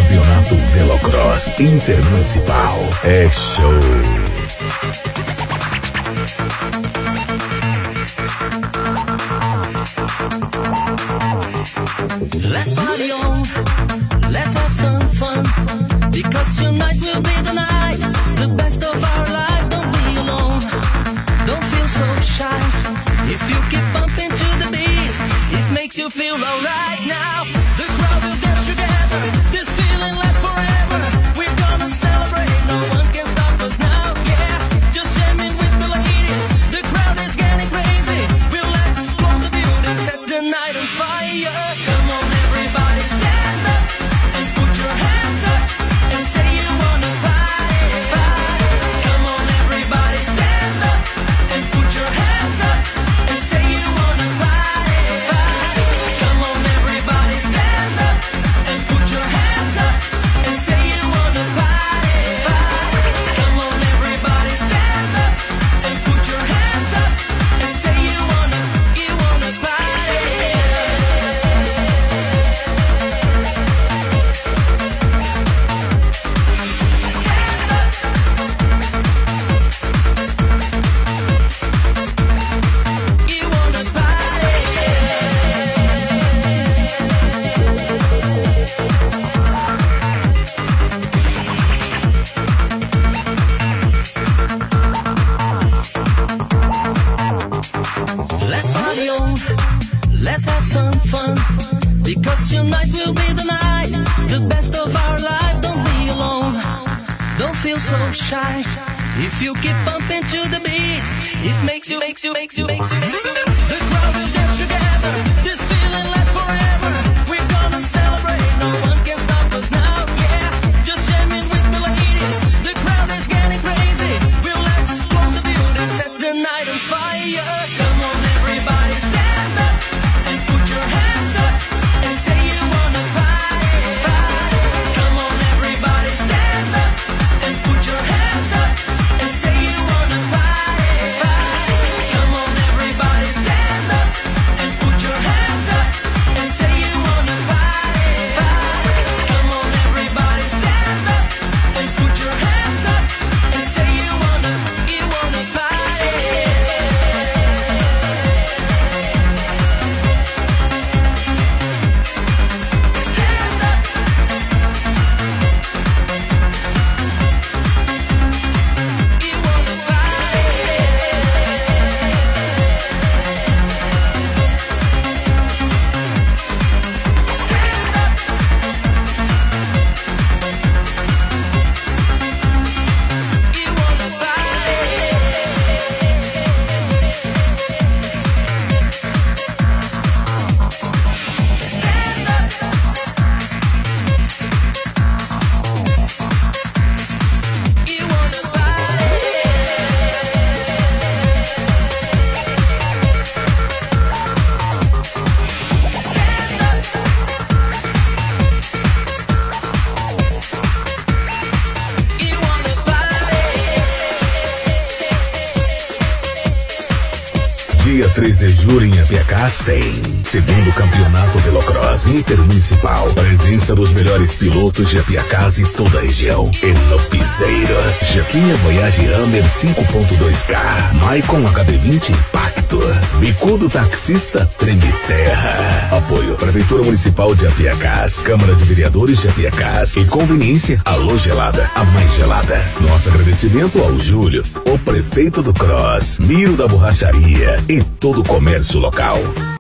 Campeonato Velocross Intermunicipal. É show. Let's party on, let's have some fun, because tonight will be the night, the best of our life. Don't be alone, don't feel so shy. If you keep bumping to the beat, it makes you feel alright now. The crowd will dance together, this feeling lasts forever. We're gonna celebrate, no one can stop us now, yeah. Just jamming with the ladies, the crowd is getting crazy. We'll explode the building, set the night on fire. Come on everybody, stand up and put your hands up and say you wanna party, party. Come on everybody, stand up and put your hands up and say you wanna party, party. Come on everybody, stand up and put your hands up and say you wanna party, party. Come on everybody, stand up and put your hands up and say you wanna party. Let's party on, let's have some fun, because tonight will be the night, the best of our life. Don't be alone, don't feel so shy. If you keep bumping to the beat, it makes you. The crowd will dance together, this feeling lasts forever. We're gonna celebrate, no one can stop us now, yeah. Just jamming with the ladies, the crowd is getting crazy. We'll explode the building, set the night on fire. Come on everybody, stand up and put your hands up and say you wanna party, party. Come on everybody, stand up and put your hands up and say you wanna party, party. Come on everybody, stand up and put your hands up and say you wanna party, party. Come on everybody, stand up and put your hands up and say you wanna party. Stand up. You wanna party. Stand up. You wanna party. Stand up. You wanna party. Stand up. You wanna party. Dia 3 de julho em Apiacás tem segundo Campeonato Velocross Intermunicipal. Presença dos melhores pilotos de Apiacás e toda a região. Eno Piseiro, Jaquinha Voyage Hammer 5.2K, Maicon HD20 Impacto, Bicudo Taxista Treme Terra. Apoio Prefeitura Municipal de Apiacás, Câmara de Vereadores de Apiacás e Conveniência Alô Gelada, a mais gelada. Nosso agradecimento ao Júlio, o prefeito do Cross, Miro da Borracharia e todo o comércio local.